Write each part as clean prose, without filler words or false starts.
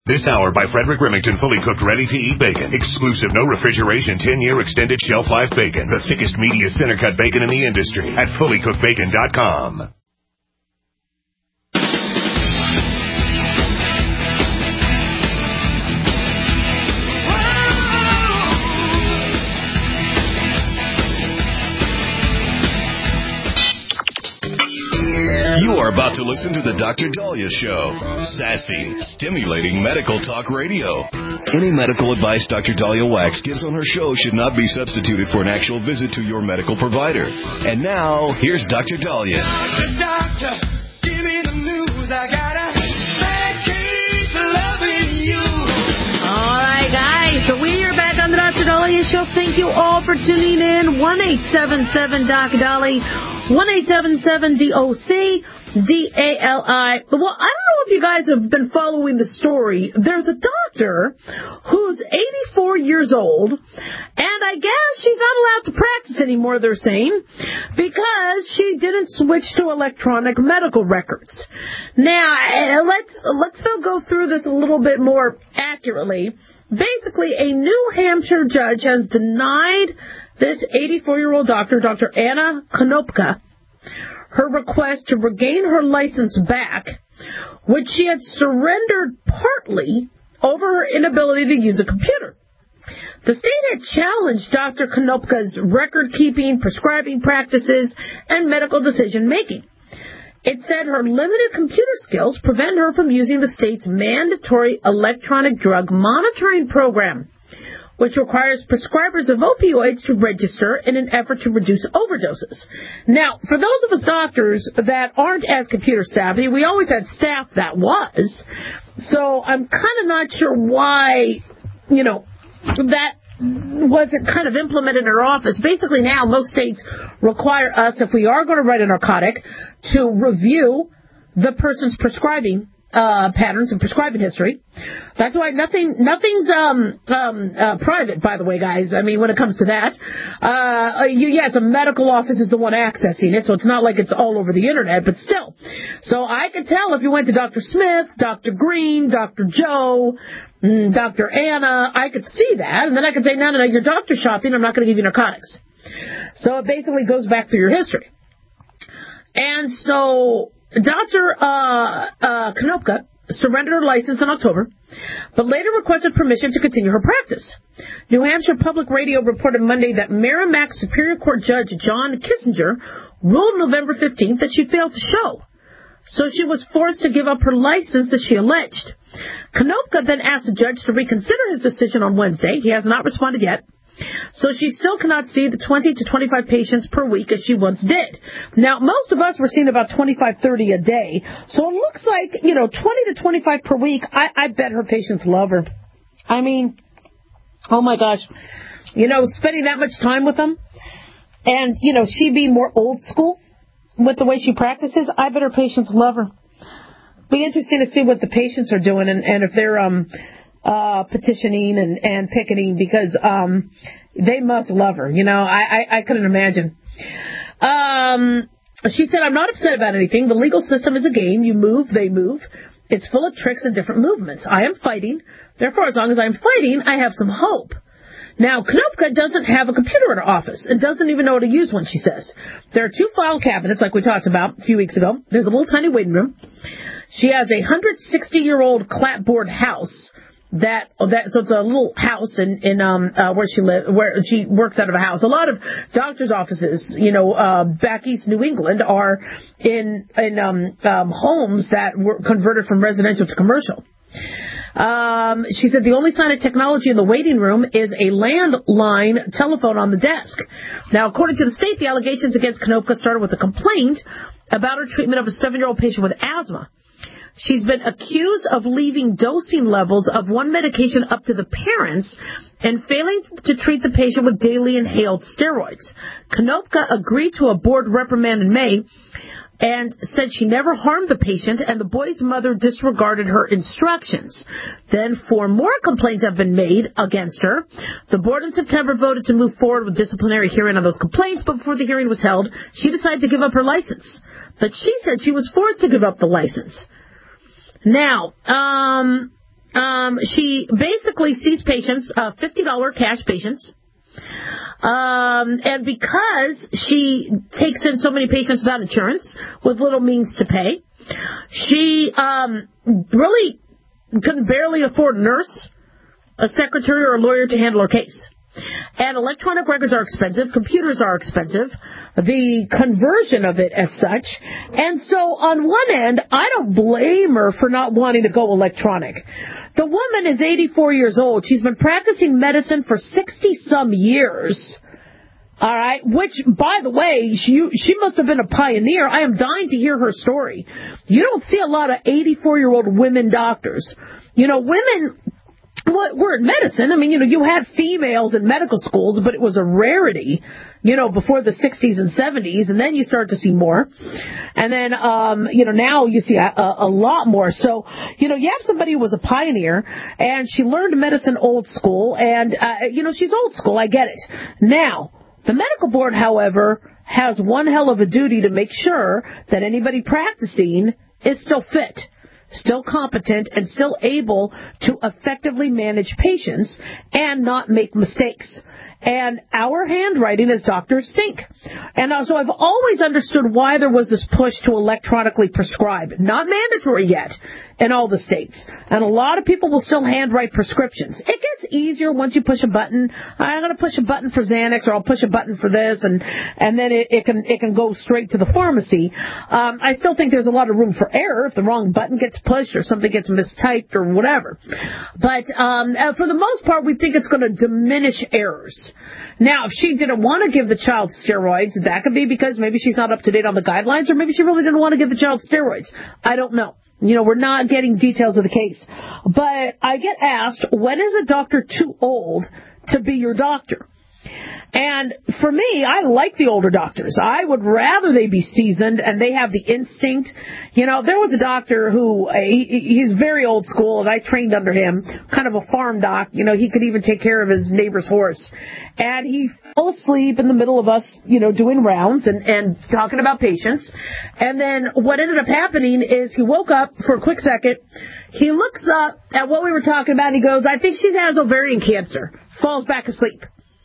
This hour by Frederick Remington, fully cooked, ready-to-eat bacon. Exclusive, no refrigeration, 10-year extended shelf life bacon. The thickest, meatiest center-cut bacon in the industry at fullycookedbacon.com. You are about to listen to the Dr. Dahlia Show. Sassy, stimulating medical talk radio. Any medical advice Dr. Dahlia Wax gives on her show should not be substituted for an actual visit to your medical provider. And now, here's Dr. Dahlia. Doctor, give me the news. I got a bad case of loving you. All right, guys. So we are back on the Dr. Dahlia Show. Thank you all for tuning in. 1-877-Doc-Dali. 1-877-DOC. D-A-L-I. Well, I don't know if you guys have been following the story. There's a doctor who's 84 years old, and I guess she's not allowed to practice anymore, they're saying, because she didn't switch to electronic medical records. Now, let's still go through this a little bit more accurately. Basically, a New Hampshire judge has denied this 84-year-old doctor, Dr. Anna Konopka, her request to regain her license back, which she had surrendered partly over her inability to use a computer. The state had challenged Dr. Konopka's record-keeping, prescribing practices, and medical decision-making. It said her limited computer skills prevent her from using the state's mandatory electronic drug monitoring program, which requires prescribers of opioids to register in an effort to reduce overdoses. Now, for those of us doctors that aren't as computer savvy, we always had staff that was. So I'm kind of not sure why, that wasn't kind of implemented in our office. Basically now, most states require us, if we are going to write a narcotic, to review the person's prescribing patterns and prescribing history. That's why nothing's private, by the way, guys. I mean, when it comes to that, yes, a medical office is the one accessing it, so it's not like it's all over the internet, but still. So I could tell if you went to Dr. Smith, Dr. Green, Dr. Joe, Dr. Anna, I could see that, and then I could say, no, you're doctor shopping, I'm not going to give you narcotics. So it basically goes back through your history. And so Dr. Konopka surrendered her license in October, but later requested permission to continue her practice. New Hampshire Public Radio reported Monday that Merrimack Superior Court Judge John Kissinger ruled November 15th that she failed to show. So she was forced to give up her license, as she alleged. Konopka then asked the judge to reconsider his decision on Wednesday. He has not responded yet. So she still cannot see the 20 to 25 patients per week as she once did. Now, most of us were seeing about 25, 30 a day. So it looks like, 20 to 25 per week. I bet her patients love her. I mean, oh my gosh. Spending that much time with them and, she being more old school with the way she practices, I bet her patients love her. Be interesting to see what the patients are doing and if they're petitioning and picketing, because they must love her. I couldn't imagine. She said, I'm not upset about anything. The legal system is a game. You move, they move. It's full of tricks and different movements. I am fighting. Therefore, as long as I'm fighting, I have some hope. Now, Konopka doesn't have a computer in her office and doesn't even know how to use one, she says. There are 2 file cabinets, like we talked about a few weeks ago. There's a little tiny waiting room. She has a 160-year-old clapboard house. So it's a little house in where she lives, where she works out of a house. A lot of doctors' offices, back east New England are in homes that were converted from residential to commercial. She said the only sign of technology in the waiting room is a landline telephone on the desk. Now, according to the state, the allegations against Konopka started with a complaint about her treatment of a 7-year-old patient with asthma. She's been accused of leaving dosing levels of one medication up to the parents and failing to treat the patient with daily inhaled steroids. Konopka agreed to a board reprimand in May and said she never harmed the patient, and the boy's mother disregarded her instructions. Then 4 more complaints have been made against her. The board in September voted to move forward with disciplinary hearing on those complaints, but before the hearing was held, she decided to give up her license. But she said she was forced to give up the license. Now, She basically sees patients, $50 cash patients. And because she takes in so many patients without insurance, with little means to pay, she really couldn't barely afford a nurse, a secretary, or a lawyer to handle her case. And electronic records are expensive, computers are expensive, the conversion of it as such. And so on one end, I don't blame her for not wanting to go electronic. The woman is 84 years old. She's been practicing medicine for 60-some years. All right, which, by the way, she must have been a pioneer. I am dying to hear her story. You don't see a lot of 84-year-old women doctors. You know, women... We're in medicine. I mean, you had females in medical schools, but it was a rarity, before the 60s and 70s, and then you start to see more. And then, now you see a lot more. So, you have somebody who was a pioneer, and she learned medicine old school, and, she's old school. I get it. Now, the medical board, however, has one hell of a duty to make sure that anybody practicing is still fit, still competent, and still able to effectively manage patients and not make mistakes. And our handwriting as doctors stink. And so I've always understood why there was this push to electronically prescribe. Not mandatory yet in all the states. And a lot of people will still handwrite prescriptions. It gets easier once you push a button. I'm going to push a button for Xanax, or I'll push a button for this, and then it can go straight to the pharmacy. I still think there's a lot of room for error if the wrong button gets pushed or something gets mistyped or whatever. But for the most part, we think it's going to diminish errors. Now, if she didn't want to give the child steroids, that could be because maybe she's not up to date on the guidelines, or maybe she really didn't want to give the child steroids. I don't know. We're not getting details of the case. But I get asked, when is a doctor too old to be your doctor? And for me, I like the older doctors. I would rather they be seasoned and they have the instinct. There was a doctor who, he's very old school, and I trained under him, kind of a farm doc. He could even take care of his neighbor's horse. And he fell asleep in the middle of us, doing rounds and talking about patients. And then what ended up happening is he woke up for a quick second. He looks up at what we were talking about, and he goes, "I think she has ovarian cancer." Falls back asleep.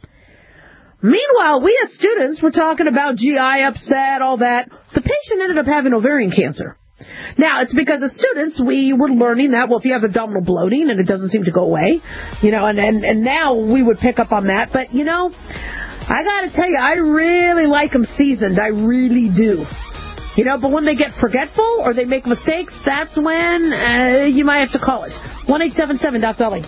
Meanwhile, we as students were talking about GI upset, all that. The patient ended up having ovarian cancer. Now, it's because as students, we were learning that, well, if you have abdominal bloating and it doesn't seem to go away, and now we would pick up on that. But, I got to tell you, I really like them seasoned. I really do. But when they get forgetful or they make mistakes, that's when you might have to call it. 1-877-DOC-DOLLY.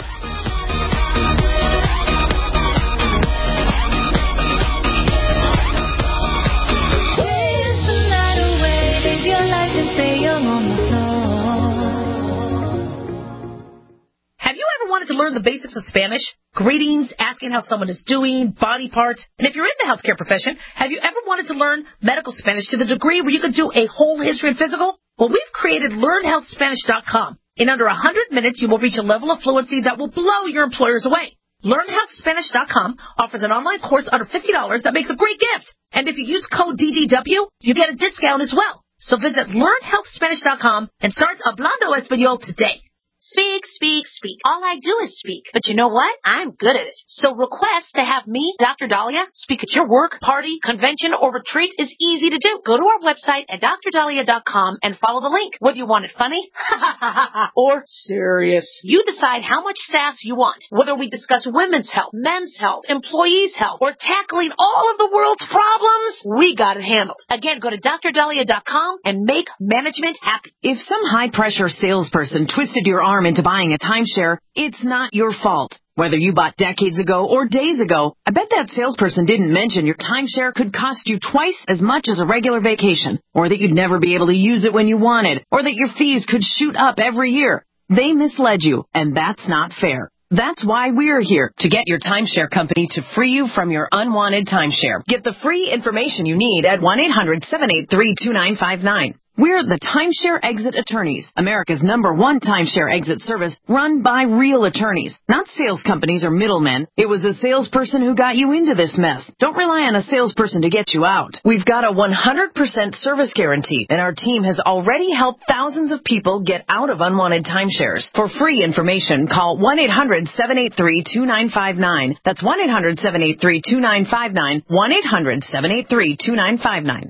Have you ever wanted to learn the basics of Spanish? Greetings, asking how someone is doing, body parts. And if you're in the healthcare profession, have you ever wanted to learn medical Spanish to the degree where you could do a whole history and physical? Well, we've created LearnHealthSpanish.com. In under 100 minutes, you will reach a level of fluency that will blow your employers away. LearnHealthSpanish.com offers an online course under $50 that makes a great gift. And if you use code DDW, you get a discount as well. So visit LearnHealthSpanish.com and start Hablando Español today. Speak, speak, speak. All I do is speak. But you know what? I'm good at it. So request to have me, Dr. Dahlia, speak at your work, party, convention, or retreat is easy to do. Go to our website at drdahlia.com and follow the link. Whether you want it funny or serious, you decide how much sass you want. Whether we discuss women's health, men's health, employees' health, or tackling all of the world's problems, we got it handled. Again, go to drdahlia.com and make management happy. If some high-pressure salesperson twisted your arm into buying a timeshare, it's not your fault. Whether you bought decades ago or days ago, I bet that salesperson didn't mention your timeshare could cost you twice as much as a regular vacation, or that you'd never be able to use it when you wanted, or that your fees could shoot up every year. They misled you, and that's not fair. That's why we're here, to get your timeshare company to free you from your unwanted timeshare. Get the free information you need at 1-800-783-2959. We're the Timeshare Exit Attorneys, America's #1 timeshare exit service run by real attorneys, not sales companies or middlemen. It was a salesperson who got you into this mess. Don't rely on a salesperson to get you out. We've got a 100% service guarantee, and our team has already helped thousands of people get out of unwanted timeshares. For free information, call 1-800-783-2959. That's 1-800-783-2959, 1-800-783-2959.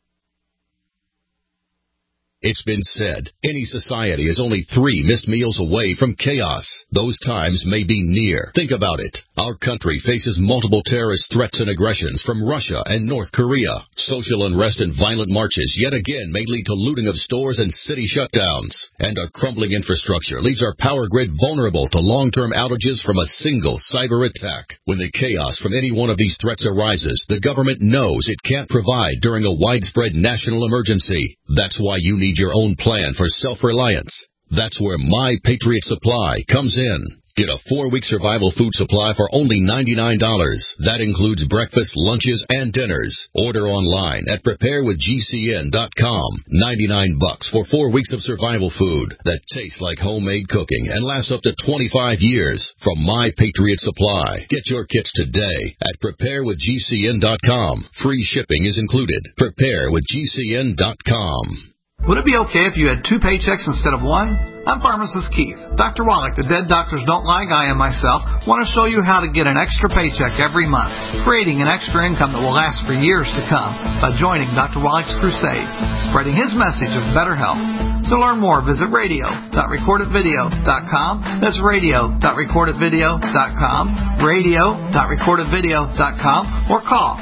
It's been said, any society is only 3 missed meals away from chaos. Those times may be near. Think about it. Our country faces multiple terrorist threats and aggressions from Russia and North Korea. Social unrest and violent marches yet again may lead to looting of stores and city shutdowns. And our crumbling infrastructure leaves our power grid vulnerable to long-term outages from a single cyber attack. When the chaos from any one of these threats arises, the government knows it can't provide during a widespread national emergency. That's why you need your own plan for self-reliance. That's where My Patriot Supply comes in. Get a 4-week survival food supply for only $99. That includes breakfast, lunches, and dinners. Order online at preparewithgcn.com. $99 for 4 weeks of survival food that tastes like homemade cooking and lasts up to 25 years from My Patriot Supply. Get your kits today at preparewithgcn.com. Free shipping is included. Preparewithgcn.com. Would it be okay if you had 2 paychecks instead of 1? I'm Pharmacist Keith. Dr. Wallach, the Dead Doctors Don't Lie guy, and myself want to show you how to get an extra paycheck every month, creating an extra income that will last for years to come by joining Dr. Wallach's crusade, spreading his message of better health. To learn more, visit radio.recordedvideo.com. That's radio.recordedvideo.com, radio.recordedvideo.com, or call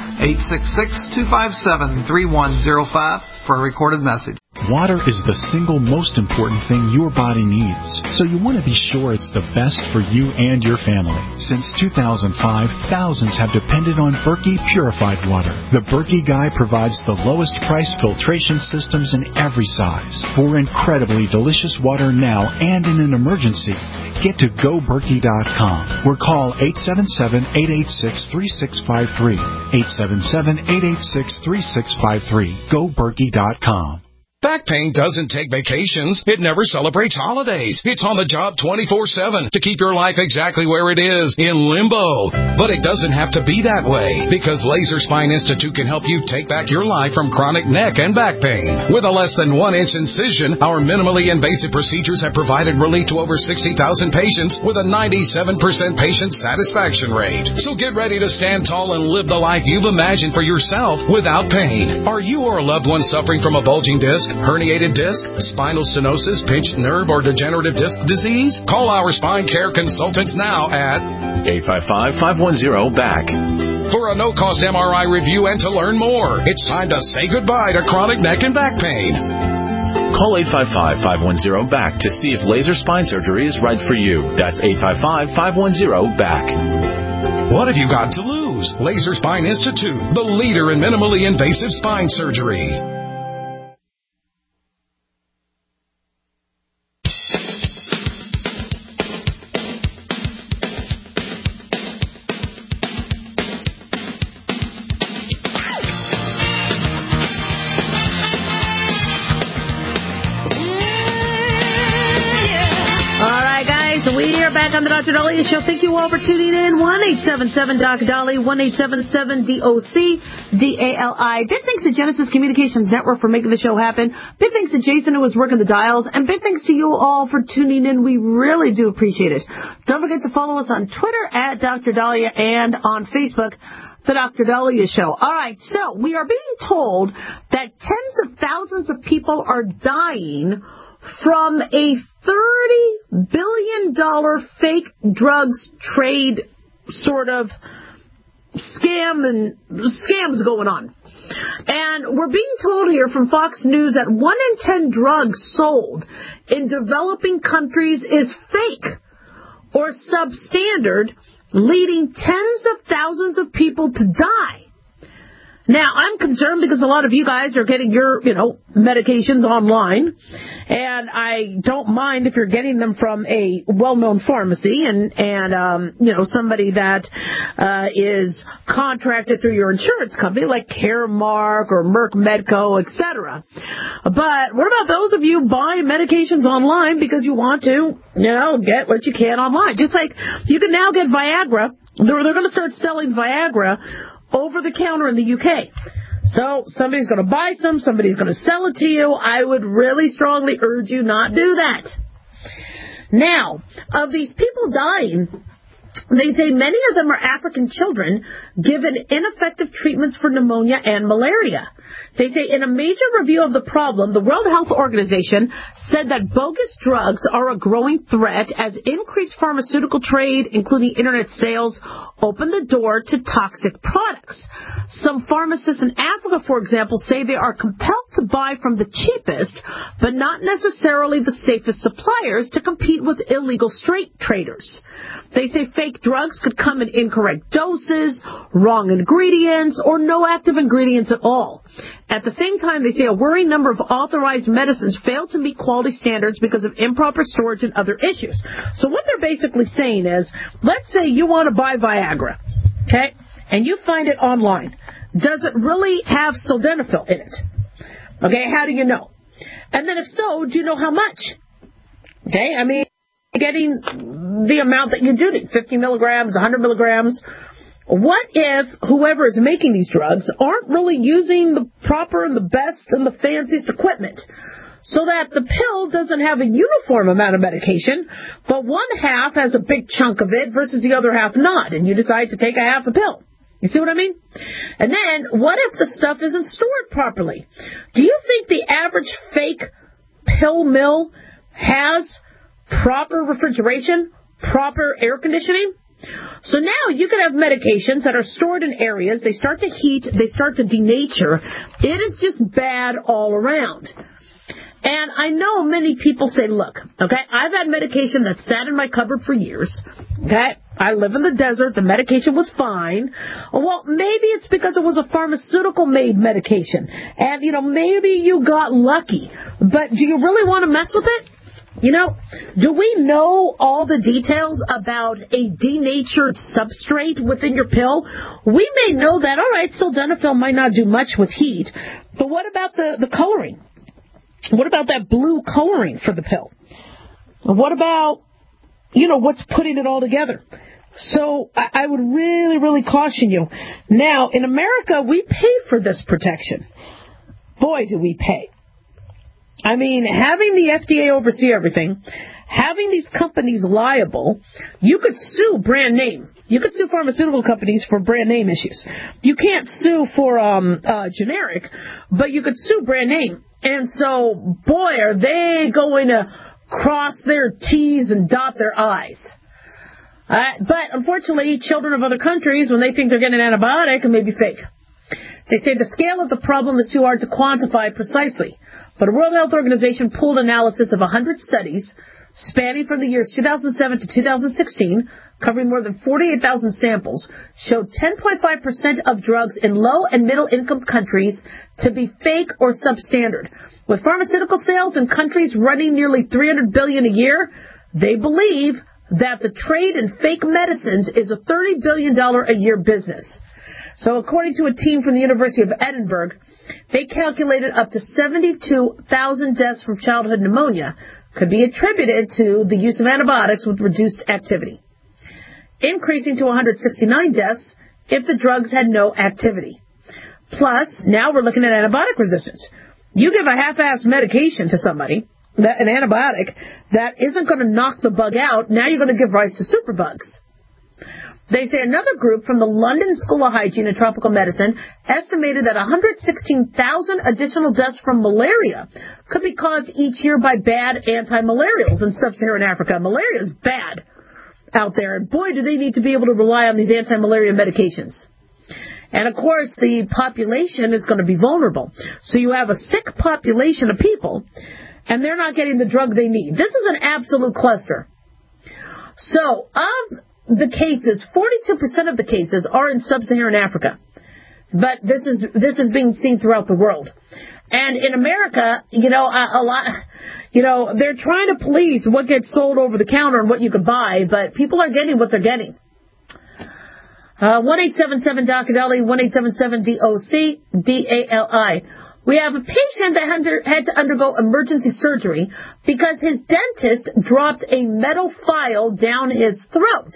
866-257-3105 for a recorded message. Water is the single most important thing your body needs, so you want to be sure it's the best for you and your family. Since 2005, thousands have depended on Berkey purified water. The Berkey Guy provides the lowest price filtration systems in every size. For incredibly delicious water now and in an emergency, get to GoBerkey.com or call 877-886-3653. 877-886-3653. GoBerkey.com. Back pain doesn't take vacations. It never celebrates holidays. It's on the job 24/7 to keep your life exactly where it is, in limbo. But it doesn't have to be that way, because Laser Spine Institute can help you take back your life from chronic neck and back pain. With a less than 1-inch incision, our minimally invasive procedures have provided relief to over 60,000 patients with a 97% patient satisfaction rate. So get ready to stand tall and live the life you've imagined for yourself without pain. Are you or a loved one suffering from a bulging disc, herniated disc, spinal stenosis, pinched nerve, or degenerative disc disease? Call our spine care consultants now at 855-510-BACK. for a no-cost MRI review and to learn more. It's time to say goodbye to chronic neck and back pain. Call 855-510-BACK to see if laser spine surgery is right for you. That's 855-510-BACK. What have you got to lose? Laser Spine Institute, the leader in minimally invasive spine surgery. Back on the Dr. Dahlia Show. Thank you all for tuning in. 1-877-DOC-DALI, 1-877-DOC-DALI. Big thanks to Genesis Communications Network for making the show happen. Big thanks to Jason who was working the dials. And big thanks to you all for tuning in. We really do appreciate it. Don't forget to follow us on Twitter at Dr. Dahlia and on Facebook, The Dr. Dahlia Show. All right, so we are being told that tens of thousands of people are dying from a $30 billion fake drugs trade sort of scams going on. And we're being told here from Fox News that 1 in 10 drugs sold in developing countries is fake or substandard, leading tens of thousands of people to die. Now, I'm concerned because a lot of you guys are getting your, medications online, and I don't mind if you're getting them from a well-known pharmacy and somebody that is contracted through your insurance company like Caremark or Merck Medco, etc. But what about those of you buying medications online because you want to, get what you can online? Just like you can now get Viagra. They're going to start selling Viagra over the counter in the UK. So somebody's going to buy some, somebody's going to sell it to you. I would really strongly urge you not do that. Now, of these people dying, they say many of them are African children given ineffective treatments for pneumonia and malaria. They say in a major review of the problem, the World Health Organization said that bogus drugs are a growing threat as increased pharmaceutical trade, including internet sales, open the door to toxic products. Some pharmacists in Africa, for example, say they are compelled to buy from the cheapest, but not necessarily the safest suppliers to compete with illegal street traders. They say fake drugs could come in incorrect doses, wrong ingredients, or no active ingredients at all. At the same time, they say a worrying number of authorized medicines fail to meet quality standards because of improper storage and other issues. So what they're basically saying is, let's say you want to buy Viagra, okay, and you find it online. Does it really have sildenafil in it? Okay, how do you know? And then if so, do you know how much? Okay, I mean, getting the amount that you do need, 50 milligrams, 100 milligrams. What if whoever is making these drugs aren't really using the proper and the best and the fanciest equipment so that the pill doesn't have a uniform amount of medication, but one half has a big chunk of it versus the other half not, and you decide to take a half a pill? You see what I mean? And then, what if the stuff isn't stored properly? Do you think the average fake pill mill has proper refrigeration, proper air conditioning? So now you can have medications that are stored in areas, they start to heat, they start to denature. It is just bad all around. And I know many people say, look, okay, I've had medication that sat in my cupboard for years, okay? I live in the desert, the medication was fine. Well, maybe it's because it was a pharmaceutical-made medication. And, maybe you got lucky. But do you really want to mess with it? Do we know all the details about a denatured substrate within your pill? We may know that, all right, sildenafil might not do much with heat, but what about the coloring? What about that blue coloring for the pill? What about, what's putting it all together? So I would really, really caution you. Now, in America, we pay for this protection. Boy, do we pay. I mean, having the FDA oversee everything, having these companies liable, you could sue brand name. You could sue pharmaceutical companies for brand name issues. You can't sue for generic, but you could sue brand name. And so, boy, are they going to cross their T's and dot their I's. But unfortunately, children of other countries, when they think they're getting an antibiotic, it may be fake. They say the scale of the problem is too hard to quantify precisely. But a World Health Organization pooled analysis of 100 studies spanning from the years 2007 to 2016, covering more than 48,000 samples, showed 10.5% of drugs in low and middle income countries to be fake or substandard. With pharmaceutical sales in countries running nearly $300 billion a year, they believe that the trade in fake medicines is a $30 billion a year business. So according to a team from the University of Edinburgh, they calculated up to 72,000 deaths from childhood pneumonia could be attributed to the use of antibiotics with reduced activity, increasing to 169 deaths if the drugs had no activity. Plus, now we're looking at antibiotic resistance. You give a half-assed medication to somebody, an antibiotic, that isn't going to knock the bug out, now you're going to give rise to superbugs. They say another group from the London School of Hygiene and Tropical Medicine estimated that 116,000 additional deaths from malaria could be caused each year by bad anti-malarials in sub-Saharan Africa. Malaria is bad out there, and boy, do they need to be able to rely on these anti-malaria medications. And, of course, the population is going to be vulnerable. So you have a sick population of people, and they're not getting the drug they need. This is an absolute cluster. So, of the cases, 42% of the cases are in sub-Saharan Africa. But this is being seen throughout the world. And in America, a lot, they're trying to police what gets sold over the counter and what you can buy, but people are getting what they're getting. 1-877-DOC-DALI, 1-877-DOC-DALI. We have a patient that had to undergo emergency surgery because his dentist dropped a metal file down his throat.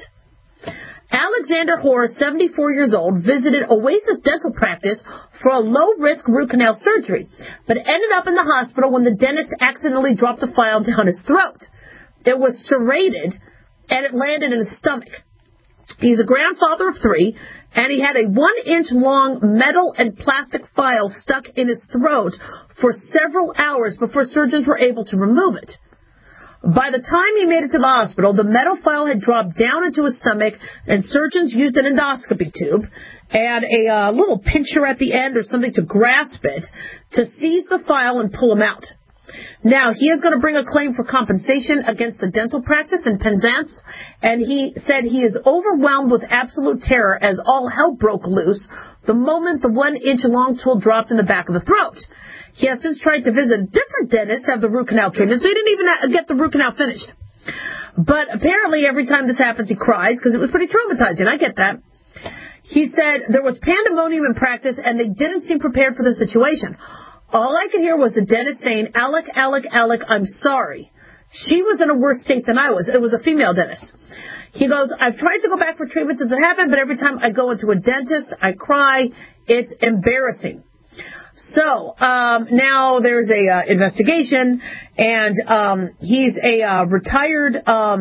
Alexander Hoare, 74 years old, visited Oasis Dental Practice for a low-risk root canal surgery, but ended up in the hospital when the dentist accidentally dropped the file down his throat. It was serrated, and it landed in his stomach. He's a grandfather of 3, and he had a 1-inch long metal and plastic file stuck in his throat for several hours before surgeons were able to remove it. By the time he made it to the hospital, the metal file had dropped down into his stomach, and surgeons used an endoscopy tube and a little pincher at the end or something to grasp it to seize the file and pull him out. Now, he is going to bring a claim for compensation against the dental practice in Penzance, and he said he is overwhelmed with absolute terror as all hell broke loose the moment the 1-inch long tool dropped in the back of the throat. He has since tried to visit a different dentist to have the root canal treatment, so he didn't even get the root canal finished. But apparently every time this happens, he cries because it was pretty traumatizing. I get that. He said there was pandemonium in practice, and they didn't seem prepared for the situation. All I could hear was the dentist saying, Alec, Alec, Alec, I'm sorry. She was in a worse state than I was. It was a female dentist. He goes, I've tried to go back for treatment since it happened, but every time I go into a dentist, I cry. It's embarrassing. So, now there's a investigation, and he's a retired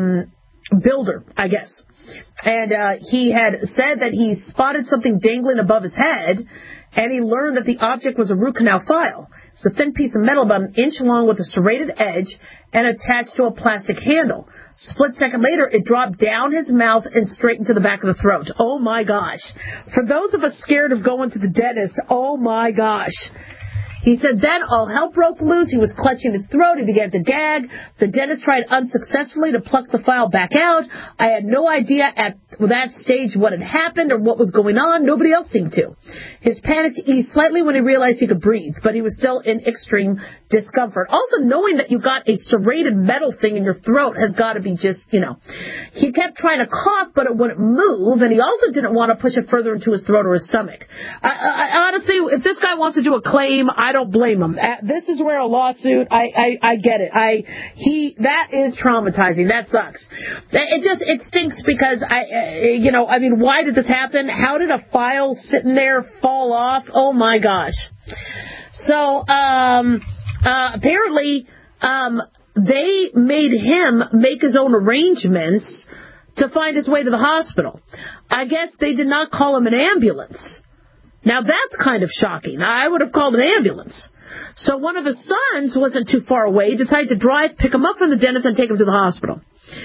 builder, I guess. And he had said that he spotted something dangling above his head, and he learned that the object was a root canal file. It's a thin piece of metal about 1 inch long with a serrated edge and attached to a plastic handle. Split second later, it dropped down his mouth and straight into the back of the throat. Oh, my gosh. For those of us scared of going to the dentist, oh, my gosh. He said then all hell broke loose. He was clutching his throat. He began to gag. The dentist tried unsuccessfully to pluck the file back out. I had no idea at that stage what had happened or what was going on. Nobody else seemed to. His panic eased slightly when he realized he could breathe, but he was still in extreme discomfort. Also, knowing that you got a serrated metal thing in your throat has got to be just, He kept trying to cough, but it wouldn't move, and he also didn't want to push it further into his throat or his stomach. I honestly, if this guy wants to do a claim, I don't blame him. This is where a lawsuit, I get it. That is traumatizing. That sucks. It stinks because why did this happen? How did a file sitting there fall off? Oh my gosh. So, apparently, they made him make his own arrangements to find his way to the hospital. I guess they did not call him an ambulance. Now, that's kind of shocking. I would have called an ambulance. So one of his sons, who wasn't too far away, decided to drive, pick him up from the dentist, and take him to the hospital.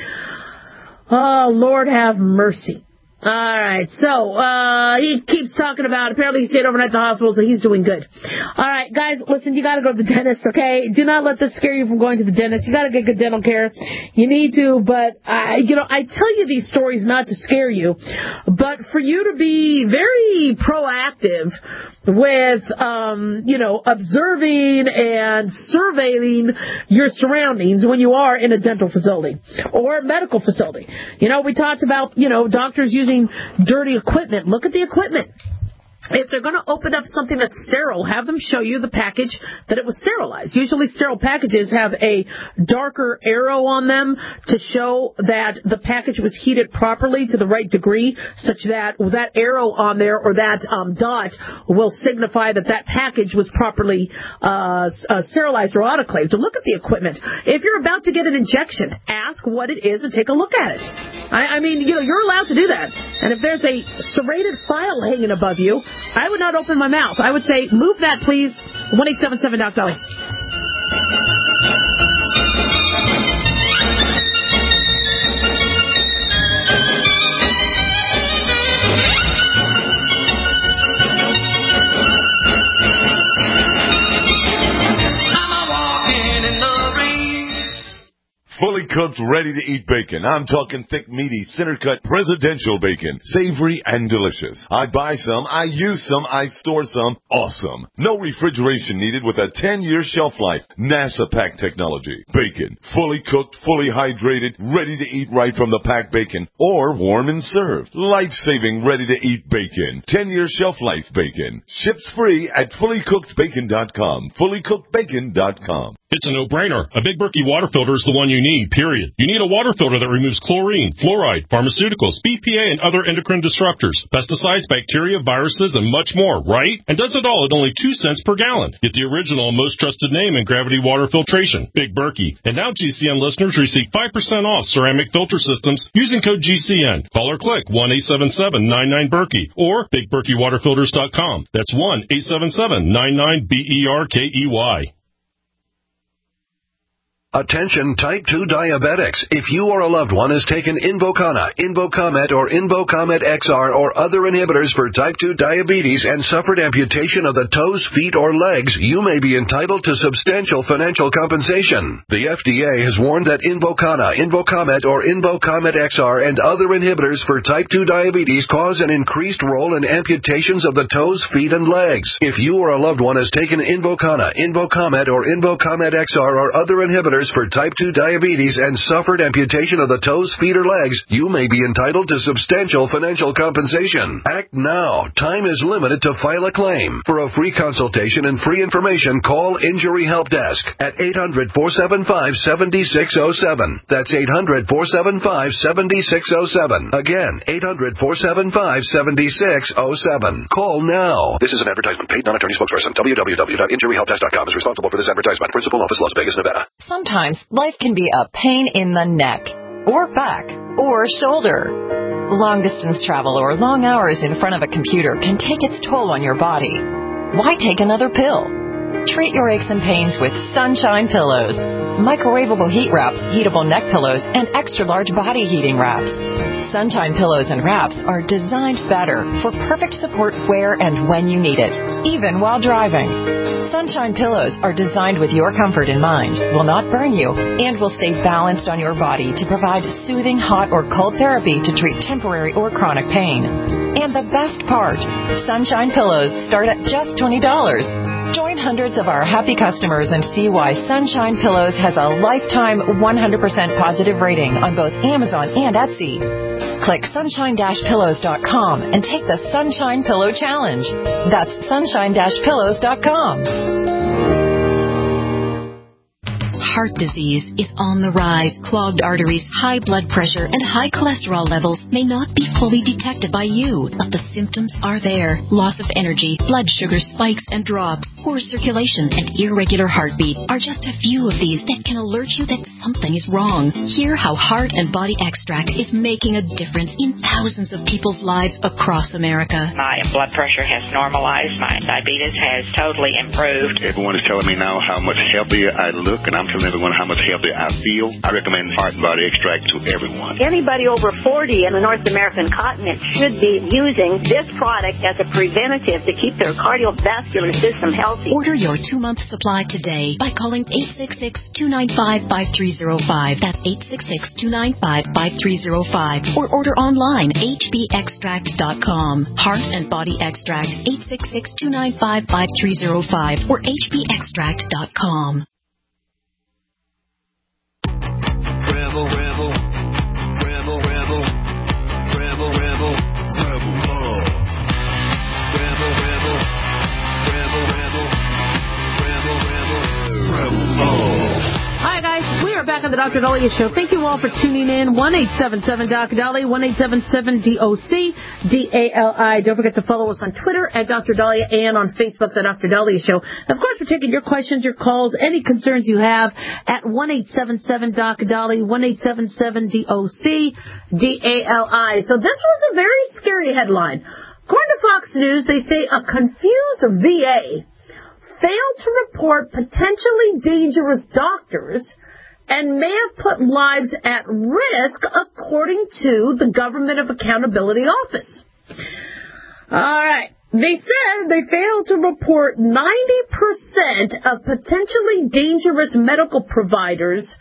Oh, Lord have mercy. All right, so he keeps talking about, apparently he stayed overnight at the hospital, so he's doing good. All right, guys, listen, you got to go to the dentist, okay? Do not let this scare you from going to the dentist. You got to get good dental care. You need to, but, I tell you these stories not to scare you, but for you to be very proactive with, observing and surveying your surroundings when you are in a dental facility or a medical facility. We talked about, doctors using dirty equipment. Look at the equipment. If they're going to open up something that's sterile, have them show you the package that it was sterilized. Usually sterile packages have a darker arrow on them to show that the package was heated properly to the right degree, such that that arrow on there or that dot will signify that that package was properly sterilized or autoclaved. So look at the equipment. If you're about to get an injection, ask what it is and take a look at it. You're allowed to do that. And if there's a serrated file hanging above you, I would not open my mouth. I would say, move that, please. 1-877-DOC-DALI. Fully cooked, ready-to-eat bacon. I'm talking thick, meaty, center-cut, presidential bacon. Savory and delicious. I buy some, I use some, I store some. Awesome. No refrigeration needed with a 10-year shelf life. NASA pack technology. Bacon. Fully cooked, fully hydrated, ready to eat right from the packed bacon. Or warm and served. Life-saving, ready-to-eat bacon. 10-year shelf life bacon. Ships free at fullycookedbacon.com. Fullycookedbacon.com. It's a no-brainer. A Big Berkey water filter is the one you need, period. You need a water filter that removes chlorine, fluoride, pharmaceuticals, BPA, and other endocrine disruptors, pesticides, bacteria, viruses, and much more, right? And does it all at only 2 cents per gallon. Get the original and most trusted name in gravity water filtration, Big Berkey. And now GCN listeners receive 5% off ceramic filter systems using code GCN. Call or click 1-877-99-BERKEY or BigBerkeyWaterFilters.com. That's 1-877-99-BERKEY. Attention type 2 diabetics. If you or a loved one has taken Invokana, Invokamet, or Invokamet XR or other inhibitors for type 2 diabetes and suffered amputation of the toes, feet, or legs, you may be entitled to substantial financial compensation. The FDA has warned that Invokana, Invokamet, or Invokamet XR and other inhibitors for type 2 diabetes cause an increased role in amputations of the toes, feet, and legs. If you or a loved one has taken Invokana, Invokamet, or Invokamet XR or other inhibitors for type 2 diabetes and suffered amputation of the toes, feet, or legs, you may be entitled to substantial financial compensation. Act now. Time is limited to file a claim. For a free consultation and free information, call Injury Help Desk at 800-475-7607. That's 800-475-7607. Again, 800-475-7607. Call now. This is an advertisement. Paid non-attorney spokesperson. www.injuryhelpdesk.com is responsible for this advertisement. Principal office, Las Vegas, Nevada. Sometimes life can be a pain in the neck, or back, or shoulder. Long-distance travel or long hours in front of a computer can take its toll on your body. Why take another pill? Treat your aches and pains with Sunshine Pillows. Microwavable heat wraps, heatable neck pillows, and extra-large body heating wraps. Sunshine Pillows and Wraps are designed better for perfect support where and when you need it, even while driving. Sunshine Pillows are designed with your comfort in mind, will not burn you, and will stay balanced on your body to provide soothing hot or cold therapy to treat temporary or chronic pain. And the best part, Sunshine Pillows start at just $20. Join hundreds of our happy customers and see why Sunshine Pillows has a lifetime 100% positive rating on both Amazon and Etsy. Click sunshine-pillows.com and take the Sunshine Pillow Challenge. That's sunshine-pillows.com. Heart disease is on the rise. Clogged arteries, high blood pressure, and high cholesterol levels may not be fully detected by you, but the symptoms are there. Loss of energy, blood sugar spikes and drops, poor circulation, and irregular heartbeat are just a few of these that can alert you that something is wrong. Hear how Heart and Body Extract is making a difference in thousands of people's lives across America. My blood pressure has normalized. My diabetes has totally improved. Everyone is telling me now how much healthier I look, and I'm telling everyone how much healthier I feel. I recommend Heart and Body Extract to everyone. Anybody over 40 in the North American continent should be using this product as a preventative to keep their cardiovascular system healthy. Order your 2-month supply today by calling 866-295-5305. That's 866-295-5305. Or order online, hbextract.com. Heart and Body Extract, 866-295-5305 or hbextract.com. Rebel, rebel, rebel, rebel, rebel, rebel, rebel love. Rebel, rebel, rebel, rebel, rebel, rebel, rebel love. Hi guys, we are back on the Dr. Dahlia Show. Thank you all for tuning in. 1-877-Dr. 1-877-DOC-DALI. Don't forget to follow us on Twitter at Dr. Dahlia and on Facebook, the Dr. Dahlia Show. Of course, we're taking your questions, your calls, any concerns you have at 1-877-Dr. 1-877-DOC-DALI. So this was a very scary headline. According to Fox News, they say a confused VA failed to report potentially dangerous doctors and may have put lives at risk, according to the Government of Accountability Office. All right. They said they failed to report 90% of potentially dangerous medical providers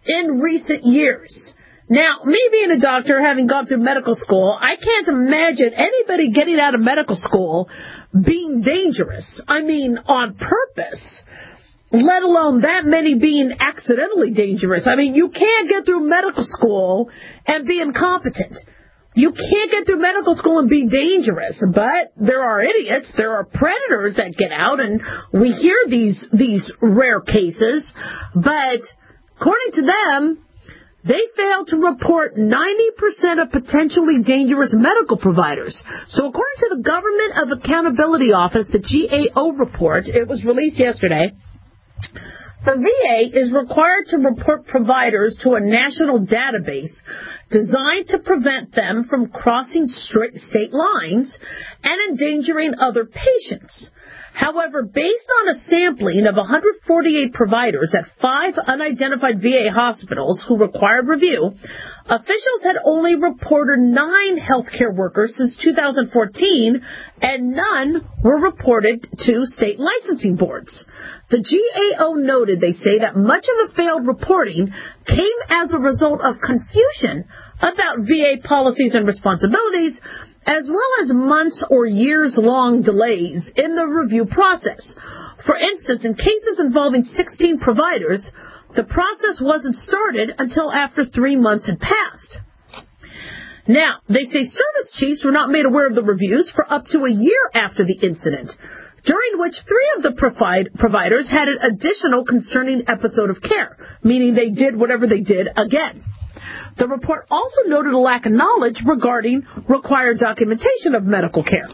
in recent years. Now, me being a doctor, having gone through medical school, I can't imagine anybody getting out of medical school being dangerous. I mean, on purpose, let alone that many being accidentally dangerous. I mean, you can't get through medical school and be incompetent. You can't get through medical school and be dangerous, but there are idiots, there are predators that get out, and we hear these rare cases, but according to them, they fail to report 90% of potentially dangerous medical providers. So according to the Government of Accountability Office, the GAO report, it was released yesterday, the VA is required to report providers to a national database designed to prevent them from crossing state lines and endangering other patients. However, based on a sampling of 148 providers at 5 unidentified VA hospitals who required review, officials had only reported 9 healthcare workers since 2014, and none were reported to state licensing boards. The GAO noted, they say, that much of the failed reporting came as a result of confusion about VA policies and responsibilities, as well as months or years-long delays in the review process. For instance, in cases involving 16 providers, the process wasn't started until after 3 months had passed. Now, they say service chiefs were not made aware of the reviews for up to a year after the incident, during which 3 of the providers had an additional concerning episode of care, meaning they did whatever they did again. The report also noted a lack of knowledge regarding required documentation of medical care.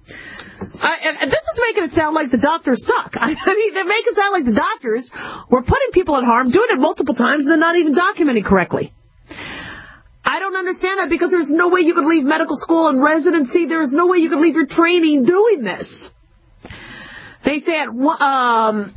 And this is making it sound like the doctors suck. I mean, they make it sound like the doctors were putting people at harm, doing it multiple times, and then not even documenting correctly. I don't understand that, because there's no way you could leave medical school and residency. There's no way you could leave your training doing this. They say one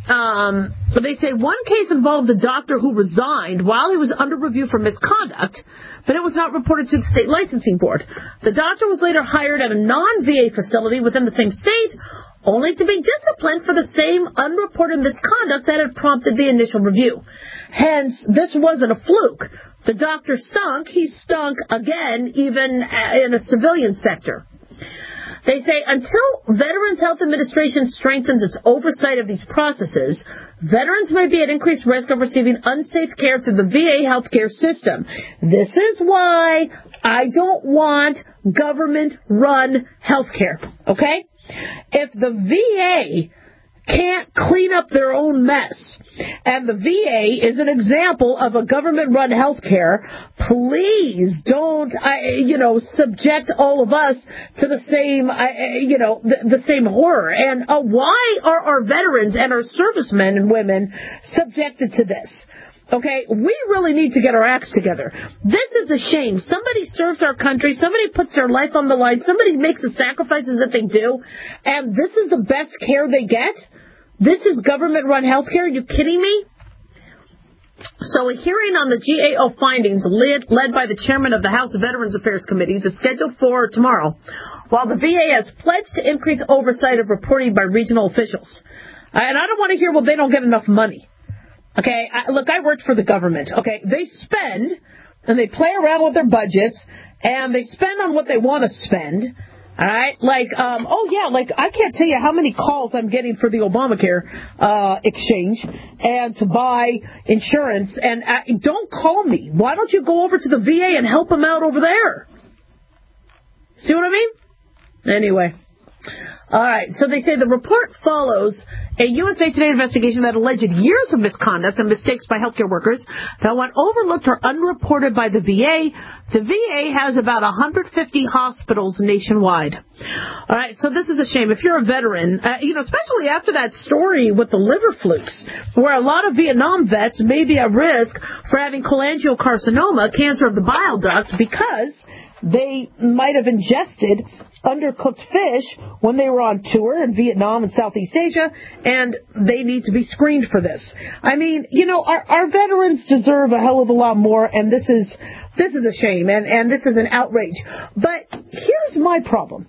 case involved a doctor who resigned while he was under review for misconduct, but it was not reported to the state licensing board. The doctor was later hired at a non-VA facility within the same state, only to be disciplined for the same unreported misconduct that had prompted the initial review. Hence, this wasn't a fluke. The doctor stunk. He stunk again, even in a civilian sector. They say until Veterans Health Administration strengthens its oversight of these processes, veterans may be at increased risk of receiving unsafe care through the VA healthcare system. This is why I don't want government-run healthcare, okay? If the VA can't clean up their own mess, and the VA is an example of a government-run healthcare, please don't, subject all of us to the same, the same horror. And why are our veterans and our servicemen and women subjected to this? Okay, we really need to get our acts together. This is a shame. Somebody serves our country, somebody puts their life on the line, somebody makes the sacrifices that they do, and this is the best care they get? This is government-run health care? Are you kidding me? So a hearing on the GAO findings led by the chairman of the House Veterans Affairs Committees is scheduled for tomorrow, while the VA has pledged to increase oversight of reporting by regional officials. And I don't want to hear, well, they don't get enough money. Okay, look, I worked for the government. Okay, they spend, and they play around with their budgets, and they spend on what they want to spend. All right, I can't tell you how many calls I'm getting for the Obamacare exchange and to buy insurance. And don't call me. Why don't you go over to the VA and help them out over there? See what I mean? Anyway. All right, so they say the report follows a USA Today investigation that alleged years of misconduct and mistakes by healthcare workers that went overlooked or unreported by the VA. The VA has about 150 hospitals nationwide. All right, so this is a shame. If you're a veteran, especially after that story with the liver flukes, where a lot of Vietnam vets may be at risk for having cholangiocarcinoma, cancer of the bile duct, because they might have ingested undercooked fish when they were on tour in Vietnam and Southeast Asia, and they need to be screened for this. I mean, our veterans deserve a hell of a lot more, and this is a shame, and this is an outrage. But here's my problem,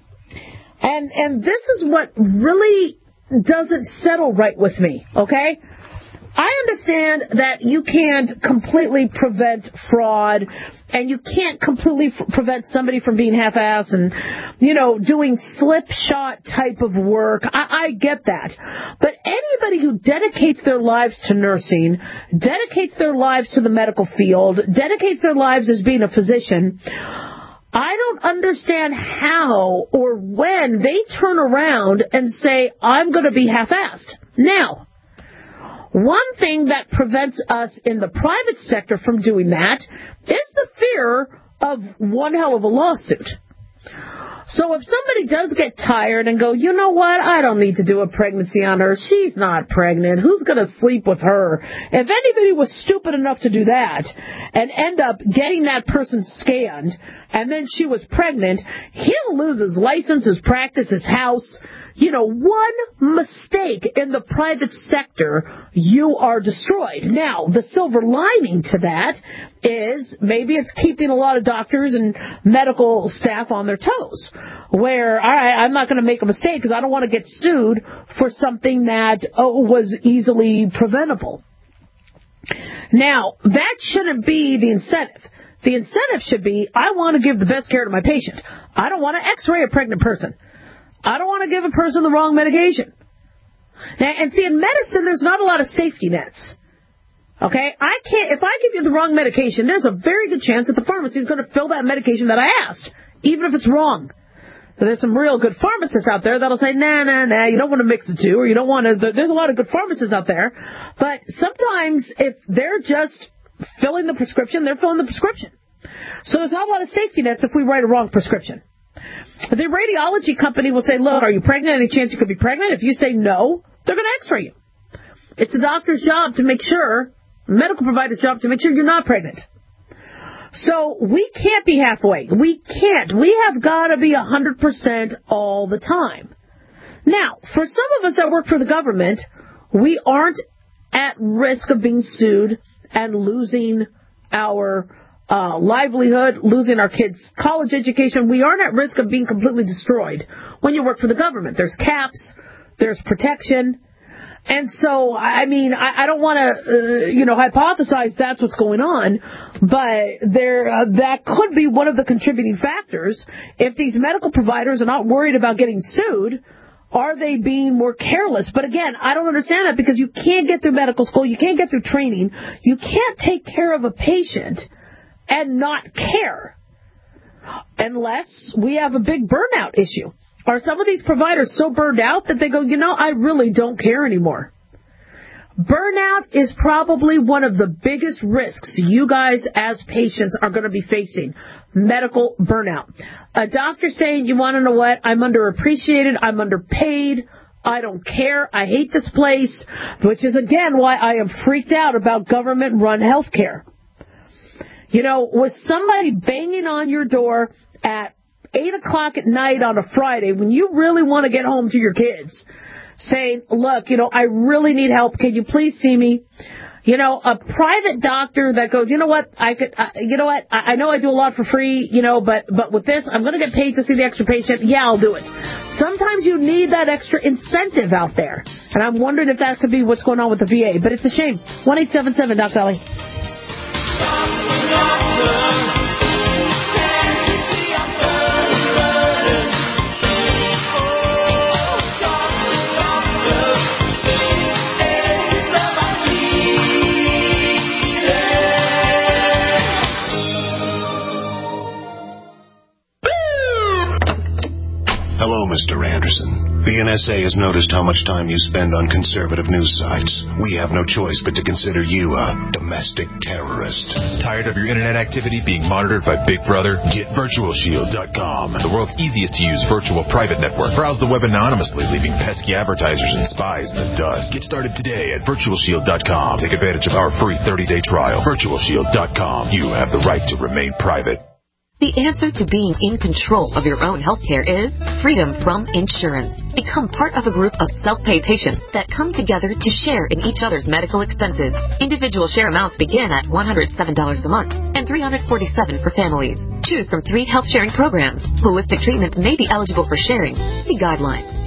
and this is what really doesn't settle right with me, okay? I understand that you can't completely prevent fraud, and you can't completely prevent somebody from being half-assed and, doing slipshod type of work. I get that. But anybody who dedicates their lives to nursing, dedicates their lives to the medical field, dedicates their lives as being a physician, I don't understand how or when they turn around and say, I'm going to be half-assed. Now, one thing that prevents us in the private sector from doing that is the fear of one hell of a lawsuit. So if somebody does get tired and go, you know what, I don't need to do a pregnancy on her. She's not pregnant. Who's going to sleep with her? If anybody was stupid enough to do that and end up getting that person scanned and then she was pregnant, he'll lose his license, his practice, his house. One mistake in the private sector, you are destroyed. Now, the silver lining to that is maybe it's keeping a lot of doctors and medical staff on their toes, where, all right, I'm not going to make a mistake because I don't want to get sued for something that was easily preventable. Now, that shouldn't be the incentive. The incentive should be, I want to give the best care to my patient. I don't want to x-ray a pregnant person. I don't want to give a person the wrong medication. Now, and see, in medicine, there's not a lot of safety nets. Okay? If I give you the wrong medication, there's a very good chance that the pharmacy is going to fill that medication that I asked, even if it's wrong. So there's some real good pharmacists out there that'll say, nah, you don't want to mix the two, or you don't want to, there's a lot of good pharmacists out there, but sometimes if they're just filling the prescription, they're filling the prescription. So there's not a lot of safety nets if we write a wrong prescription. The radiology company will say, look, are you pregnant? Any chance you could be pregnant? If you say no, they're going to x-ray you. It's the doctor's job to make sure, medical provider's job to make sure you're not pregnant. So we can't be halfway. We can't. We have got to be 100% all the time. Now, for some of us that work for the government, we aren't at risk of being sued and losing our livelihood, losing our kids' college education. We aren't at risk of being completely destroyed when you work for the government. There's caps, there's protection. And so, I mean, I don't want to, hypothesize that's what's going on, but that could be one of the contributing factors. If these medical providers are not worried about getting sued, are they being more careless? But again, I don't understand that because you can't get through medical school, you can't get through training, you can't take care of a patient and not care unless we have a big burnout issue. Are some of these providers so burned out that they go, I really don't care anymore? Burnout is probably one of the biggest risks you guys as patients are going to be facing. Medical burnout. A doctor saying, you want to know what? I'm underappreciated. I'm underpaid. I don't care. I hate this place. Which is, again, why I am freaked out about government-run health care. With somebody banging on your door at 8 o'clock at night on a Friday when you really want to get home to your kids, saying, look, I really need help. Can you please see me? A private doctor that goes, I know I do a lot for free, but with this, I'm going to get paid to see the extra patient. Yeah, I'll do it. Sometimes you need that extra incentive out there. And I'm wondering if that could be what's going on with the VA. But it's a shame. 1-877 Dr. Dolly. Hello, Mr. Anderson. The NSA has noticed how much time you spend on conservative news sites. We have no choice but to consider you a domestic terrorist. Tired of your internet activity being monitored by Big Brother? Get VirtualShield.com, the world's easiest to use virtual private network. Browse the web anonymously, leaving pesky advertisers and spies in the dust. Get started today at VirtualShield.com. Take advantage of our free 30-day trial. VirtualShield.com. You have the right to remain private. The answer to being in control of your own healthcare is freedom from insurance. Become part of a group of self-pay patients that come together to share in each other's medical expenses. Individual share amounts begin at $107 a month and $347 for families. Choose from 3 health sharing programs. Holistic treatments may be eligible for sharing. See guidelines.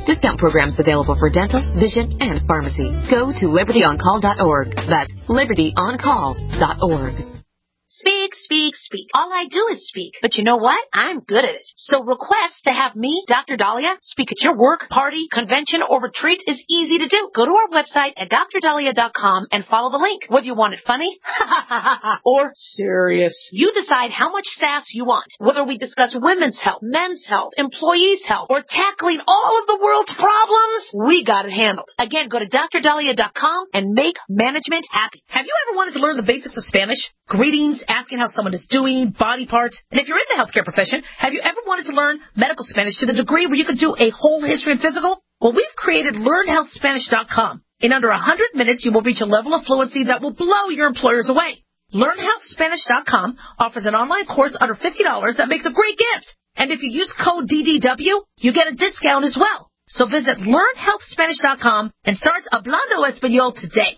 Discount programs available for dental, vision, and pharmacy. Go to libertyoncall.org. That's libertyoncall.org. Speak, speak, speak. All I do is speak. But you know what? I'm good at it. So request to have me, Dr. Dahlia, speak at your work, party, convention, or retreat is easy to do. Go to our website at drdahlia.com and follow the link. Whether you want it funny or serious, you decide how much sass you want. Whether we discuss women's health, men's health, employees' health, or tackling all of the world's problems, we got it handled. Again, go to drdahlia.com and make management happy. Have you ever wanted to learn the basics of Spanish? Greetings, asking how someone is doing, body parts. And if you're in the healthcare profession, have you ever wanted to learn medical Spanish to the degree where you could do a whole history and physical? Well, we've created LearnHealthSpanish.com. In under 100 minutes, you will reach a level of fluency that will blow your employers away. LearnHealthSpanish.com offers an online course under $50 that makes a great gift. And if you use code DDW, you get a discount as well. So visit LearnHealthSpanish.com and start Hablando Español today.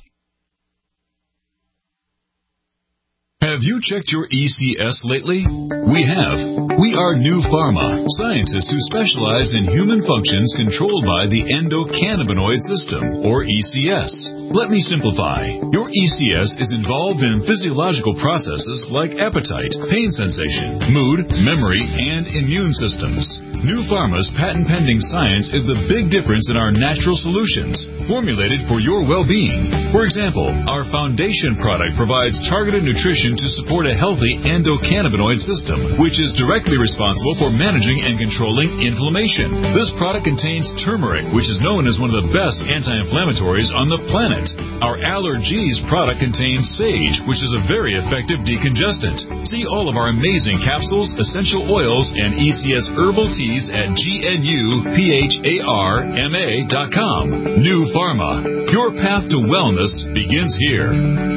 Have you checked your ECS lately? We have. We are New Pharma, scientists who specialize in human functions controlled by the endocannabinoid system, or ECS. Let me simplify. Your ECS is involved in physiological processes like appetite, pain sensation, mood, memory, and immune systems. New Pharma's patent-pending science is the big difference in our natural solutions, formulated for your well-being. For example, our foundation product provides targeted nutrition to support a healthy endocannabinoid system, which is directly responsible for managing and controlling inflammation. This product contains turmeric, which is known as one of the best anti-inflammatories on the planet. Our Allergies product contains sage, which is a very effective decongestant. See all of our amazing capsules, essential oils, and ECS herbal teas at GNUPHARMA.com. New Pharma. Your path to wellness begins here.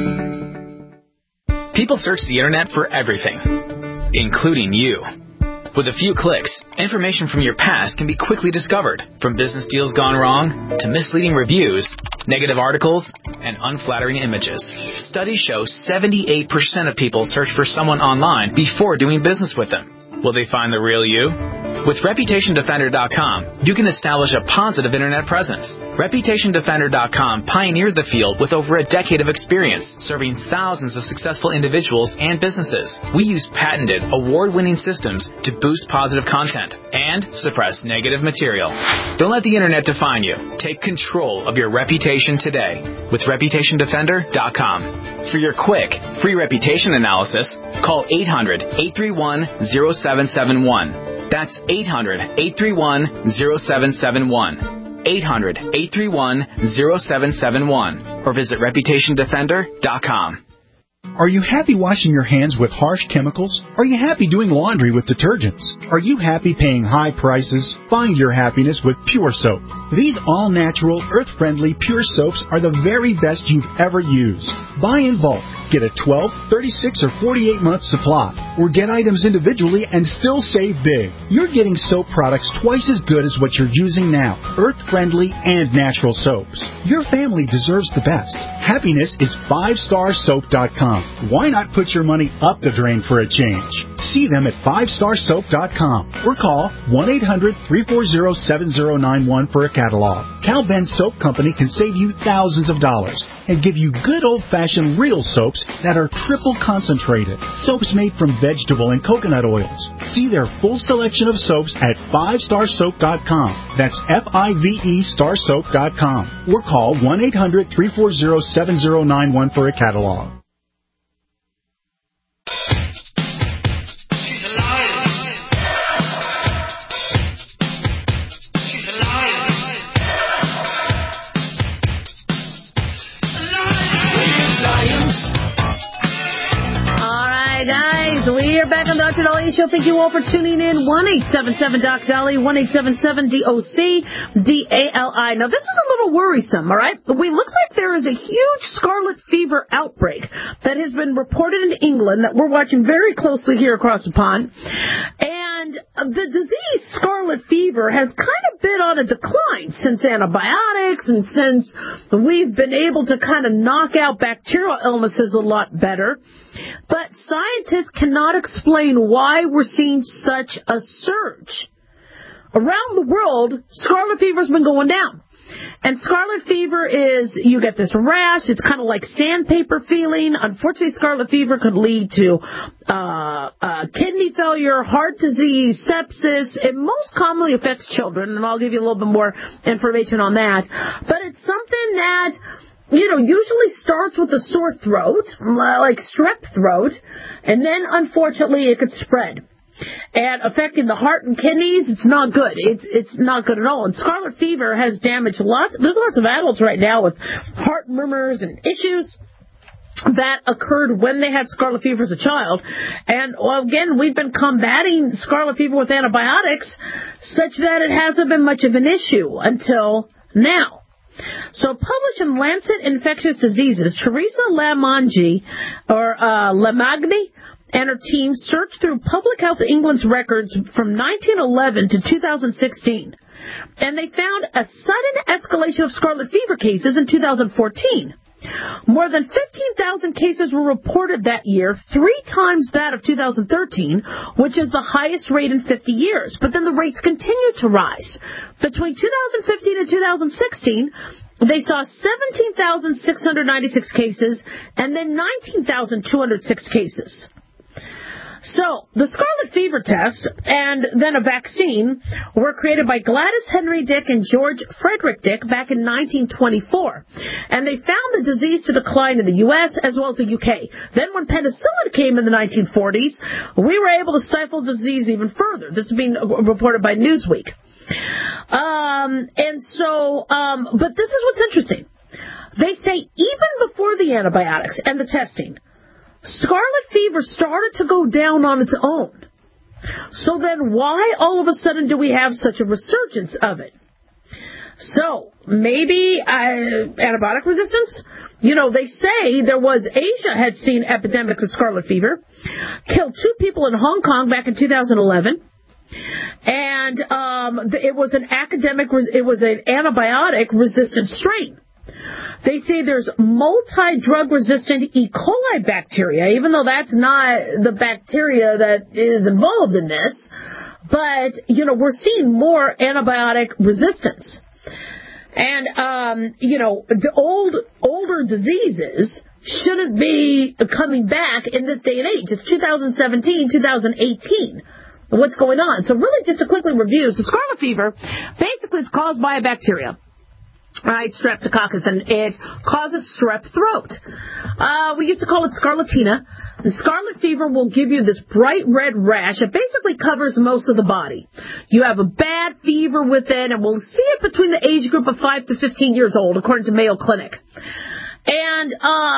People search the internet for everything, including you. With a few clicks, information from your past can be quickly discovered, from business deals gone wrong to misleading reviews, negative articles, and unflattering images. Studies show 78% of people search for someone online before doing business with them. Will they find the real you? With ReputationDefender.com, you can establish a positive internet presence. ReputationDefender.com pioneered the field with over a decade of experience, serving thousands of successful individuals and businesses. We use patented, award-winning systems to boost positive content and suppress negative material. Don't let the internet define you. Take control of your reputation today with ReputationDefender.com. For your quick, free reputation analysis, call 800-831-0771. That's 800-831-0771. 800-831-0771. Or visit ReputationDefender.com. Are you happy washing your hands with harsh chemicals? Are you happy doing laundry with detergents? Are you happy paying high prices? Find your happiness with Pure Soap. These all-natural, earth-friendly Pure Soaps are the very best you've ever used. Buy in bulk. Get a 12, 36, or 48-month supply. Or get items individually and still save big. You're getting soap products twice as good as what you're using now. Earth-friendly and natural soaps. Your family deserves the best. Happiness is 5starsoap.com. Why not put your money up the drain for a change? See them at 5starsoap.com or call 1-800-340-7091 for a catalog. Cal Ben Soap Company can save you thousands of dollars and give you good old-fashioned real soaps that are triple concentrated. Soaps made from vegetable and coconut oils. See their full selection of soaps at 5starsoap.com. That's F-I-V-E starsoap.com. Or call 1-800-340-7091 for a catalog. We are back on Dr. Dahlia Show. Thank you all for tuning in. 1-877-DOC-DALI, 1-877-DOC-DALI. Now, this is a little worrisome, all right? It looks like there is a huge scarlet fever outbreak that has been reported in England that we're watching very closely here across the pond. And the disease scarlet fever has kind of been on a decline since antibiotics and since we've been able to kind of knock out bacterial illnesses a lot better. But scientists cannot explain why we're seeing such a surge. around the world, scarlet fever's been going down. And scarlet fever is, you get this rash, it's kind of like sandpaper feeling. Unfortunately, scarlet fever could lead to kidney failure, heart disease, sepsis. It most commonly affects children, and I'll give you a little bit more information on that. But it's something that, usually starts with a sore throat, like strep throat, and then, unfortunately, it could spread. And affecting the heart and kidneys, it's not good. It's not good at all. And scarlet fever has damaged there's lots of adults right now with heart murmurs and issues that occurred when they had scarlet fever as a child. And, again, we've been combating scarlet fever with antibiotics such that it hasn't been much of an issue until now. So published in Lancet Infectious Diseases, Teresa Lamagni and her team searched through Public Health England's records from 1911 to 2016. And they found a sudden escalation of scarlet fever cases in 2014. More than 15,000 cases were reported that year, 3 times that of 2013, which is the highest rate in 50 years. But then the rates continued to rise. Between 2015 and 2016, they saw 17,696 cases and then 19,206 cases. So, the scarlet fever test and then a vaccine were created by Gladys Henry Dick and George Frederick Dick back in 1924. And they found the disease to decline in the U.S. as well as the U.K. Then when penicillin came in the 1940s, we were able to stifle disease even further. This is being reported by Newsweek. But this is what's interesting. They say even before the antibiotics and the testing, scarlet fever started to go down on its own. So then why all of a sudden do we have such a resurgence of it? So maybe antibiotic resistance? They say Asia had seen epidemics of scarlet fever, killed 2 people in Hong Kong back in 2011. And it was an antibiotic resistant strain. They say there's multi-drug resistant E. coli bacteria, even though that's not the bacteria that is involved in this. But, we're seeing more antibiotic resistance. And, the older diseases shouldn't be coming back in this day and age. It's 2017, 2018. What's going on? So really just to quickly review, so scarlet fever basically is caused by a bacteria. Right, Streptococcus, and it causes strep throat. We used to call it scarlatina. And scarlet fever will give you this bright red rash. It basically covers most of the body. You have a bad fever with it, and we'll see it between the age group of 5 to 15 years old, according to Mayo Clinic. And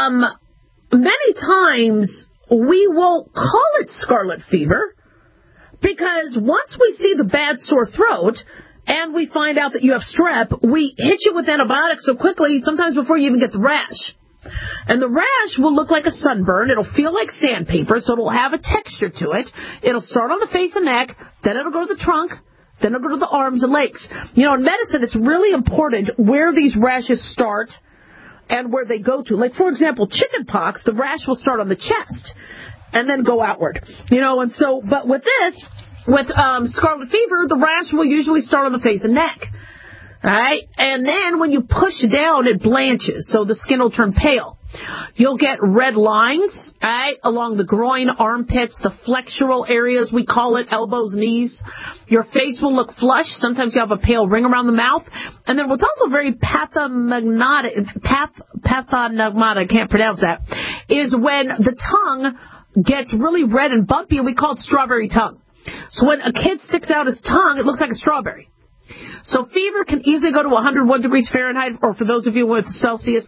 many times we won't call it scarlet fever because once we see the bad sore throat, and we find out that you have strep, we hit you with antibiotics so quickly, sometimes before you even get the rash. And the rash will look like a sunburn. It'll feel like sandpaper, so it'll have a texture to it. It'll start on the face and neck, then it'll go to the trunk, then it'll go to the arms and legs. In medicine, it's really important where these rashes start and where they go to. Like, for example, chicken pox, the rash will start on the chest and then go outward. But with this, with scarlet fever, the rash will usually start on the face and neck. All right? And then when you push down, it blanches, so the skin will turn pale. You'll get red lines, all right, along the groin, armpits, the flexural areas, we call it, elbows, knees. Your face will look flushed. Sometimes you have a pale ring around the mouth. And then what's also very pathognomonic, I can't pronounce that, is when the tongue gets really red and bumpy, and we call it strawberry tongue. So when a kid sticks out his tongue, it looks like a strawberry. So fever can easily go to 101 degrees Fahrenheit, or for those of you with Celsius,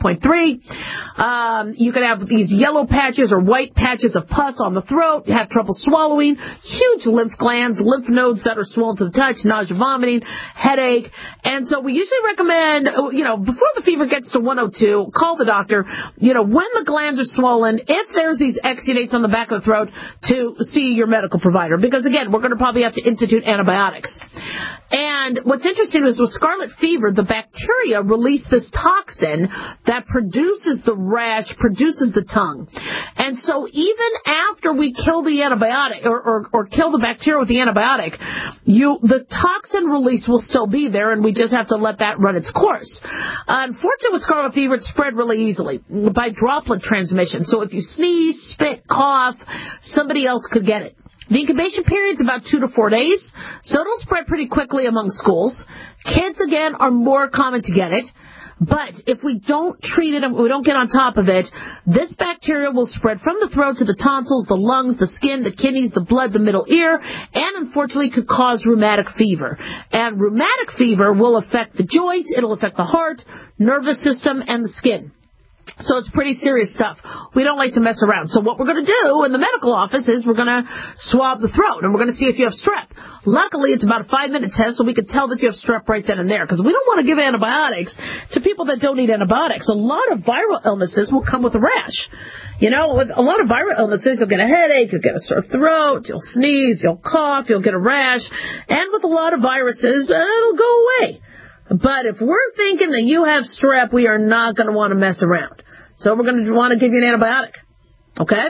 38.3. You can have these yellow patches or white patches of pus on the throat, have trouble swallowing, huge lymph glands, lymph nodes that are swollen to the touch, nausea, vomiting, headache. And so we usually recommend, before the fever gets to 102, call the doctor, when the glands are swollen, if there's these exudates on the back of the throat, to see your medical provider. Because, again, we're going to probably have to institute antibiotics. And what's interesting is with scarlet fever, the bacteria release this toxin that produces the rash, produces the tongue. And so even after we kill the antibiotic or kill the bacteria with the antibiotic, the toxin release will still be there, and we just have to let that run its course. Unfortunately, with scarlet fever, it's spread really easily by droplet transmission. So if you sneeze, spit, cough, somebody else could get it. The incubation period is about 2 to 4 days, so it'll spread pretty quickly among schools. Kids, again, are more common to get it. But if we don't treat it and we don't get on top of it, this bacteria will spread from the throat to the tonsils, the lungs, the skin, the kidneys, the blood, the middle ear, and unfortunately could cause rheumatic fever. And rheumatic fever will affect the joints, it'll affect the heart, nervous system, and the skin. So it's pretty serious stuff. We don't like to mess around. So what we're going to do in the medical office is we're going to swab the throat, and we're going to see if you have strep. Luckily, it's about a 5-minute test, so we can tell that you have strep right then and there, because we don't want to give antibiotics to people that don't need antibiotics. A lot of viral illnesses will come with a rash. You know, with a lot of viral illnesses, you'll get a headache, you'll get a sore throat, you'll sneeze, you'll cough, you'll get a rash. And with a lot of viruses, it'll go away. But if we're thinking that you have strep, we are not going to want to mess around. So we're going to want to give you an antibiotic. Okay?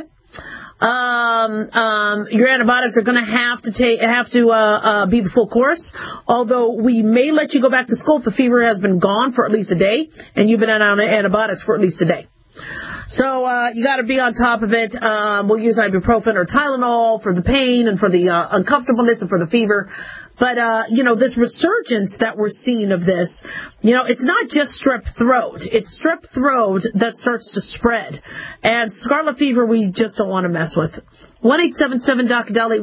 Your antibiotics are going to have to be the full course. Although we may let you go back to school if the fever has been gone for at least a day and you've been on antibiotics for at least a day. So you got to be on top of it. We'll use ibuprofen or Tylenol for the pain and for the uncomfortableness and for the fever. But, this resurgence that we're seeing of this, it's not just strep throat. It's strep throat that starts to spread. And scarlet fever, we just don't want to mess with. 1-877-DOC-DALI,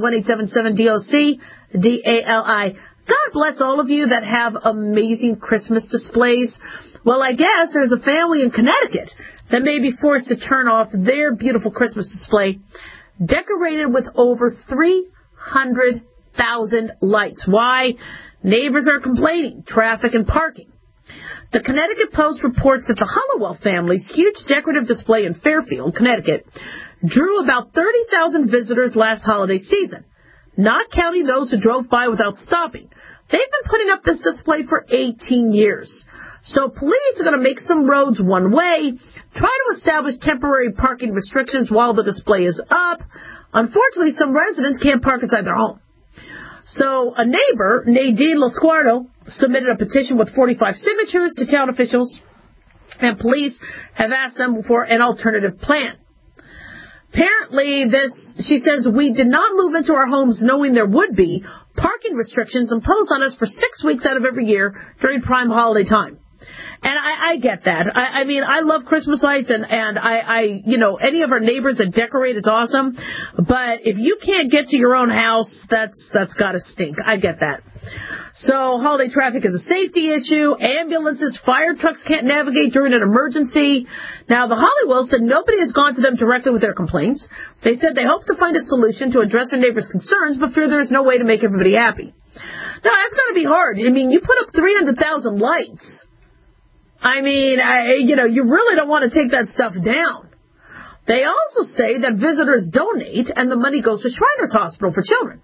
1-877-DOC-DALI. God bless all of you that have amazing Christmas displays. Well, I guess there's a family in Connecticut that may be forced to turn off their beautiful Christmas display, decorated with over 300,000 lights. Why? Neighbors are complaining. Traffic and parking. The Connecticut Post reports that the Hollowell family's huge decorative display in Fairfield, Connecticut, drew about 30,000 visitors last holiday season, not counting those who drove by without stopping. They've been putting up this display for 18 years. So police are going to make some roads one way, try to establish temporary parking restrictions while the display is up. Unfortunately, some residents can't park inside their home. So a neighbor, Nadine Lasquardo, submitted a petition with 45 signatures to town officials, and police have asked them for an alternative plan. Apparently, she says, we did not move into our homes knowing there would be parking restrictions imposed on us for 6 weeks out of every year during prime holiday time. And I get that. I mean, I love Christmas lights, and any of our neighbors that decorate, it's awesome. But if you can't get to your own house, that's got to stink. I get that. So holiday traffic is a safety issue. Ambulances, fire trucks can't navigate during an emergency. Now, the Hollywells said nobody has gone to them directly with their complaints. They said they hope to find a solution to address their neighbors' concerns, but fear there is no way to make everybody happy. Now, that's going to be hard. I mean, you put up 300,000 lights. I mean, you really don't want to take that stuff down. They also say that visitors donate and the money goes to Shriners Hospital for Children.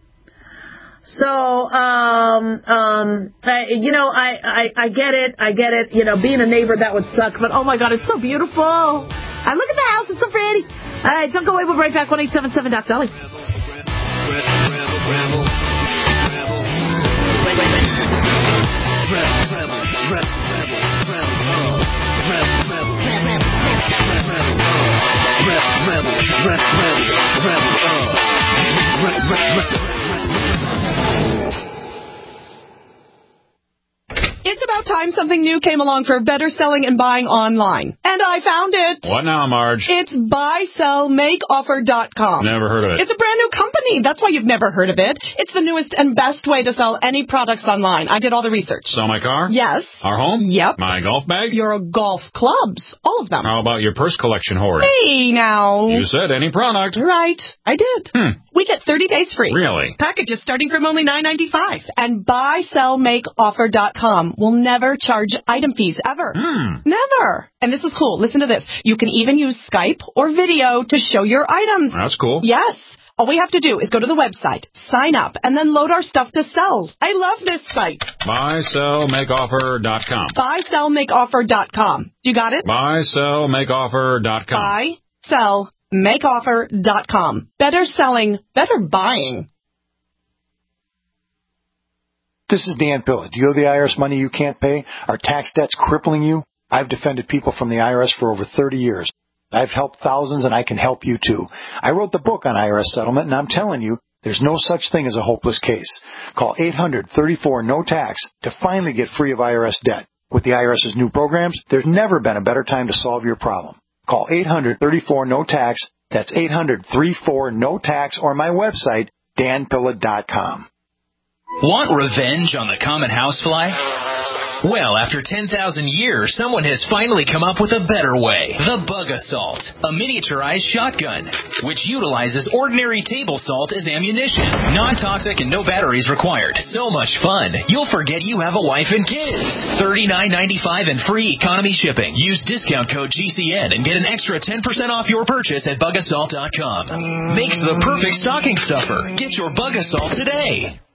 So, I get it. Being a neighbor, that would suck. But, oh, my God, it's so beautiful. I look at the house. It's so pretty. All right, don't go away. We'll be right back. 1-877-DOC-DALI. It's about time something new came along for better selling and buying online. And I found it. What now, Marge? It's buysellmakeoffer.com. Never heard of it. It's a brand new company. That's why you've never heard of it. It's the newest and best way to sell any products online. I did all the research. Sell my car? Yes. Our home? Yep. My golf bag? Your golf clubs. All of them. How about your purse collection hoard? Hey, now. You said any product. Right. I did. We get 30 days free. Really? Packages starting from only $9.95. And buysellmakeoffer.com will never charge item fees ever. Never. And this is cool. Listen to this. You can even use Skype or video to show your items. That's cool. Yes. All we have to do is go to the website, sign up, and then load our stuff to sell. I love this site. BuySellMakeOffer.com. BuySellMakeOffer.com. You got it? BuySellMakeOffer.com. BuySellMakeOffer.com. Better selling, better buying. This is Dan Pilla. Do you owe the IRS money you can't pay? Are tax debts crippling you? I've defended people from the IRS for over 30 years. I've helped thousands, and I can help you too. I wrote the book on IRS settlement, and I'm telling you, there's no such thing as a hopeless case. Call 800-34-NO-TAX to finally get free of IRS debt. With the IRS's new programs, there's never been a better time to solve your problem. Call 800-34-NO-TAX. That's 800-34-NO-TAX, or my website, danpilla.com. Want revenge on the common housefly? Well, after 10,000 years, someone has finally come up with a better way. The Bug Assault, a miniaturized shotgun, which utilizes ordinary table salt as ammunition. Non-toxic and no batteries required. So much fun, you'll forget you have a wife and kids. $39.95 and free economy shipping. Use discount code GCN and get an extra 10% off your purchase at BugAssault.com. Makes the perfect stocking stuffer. Get your Bug Assault today.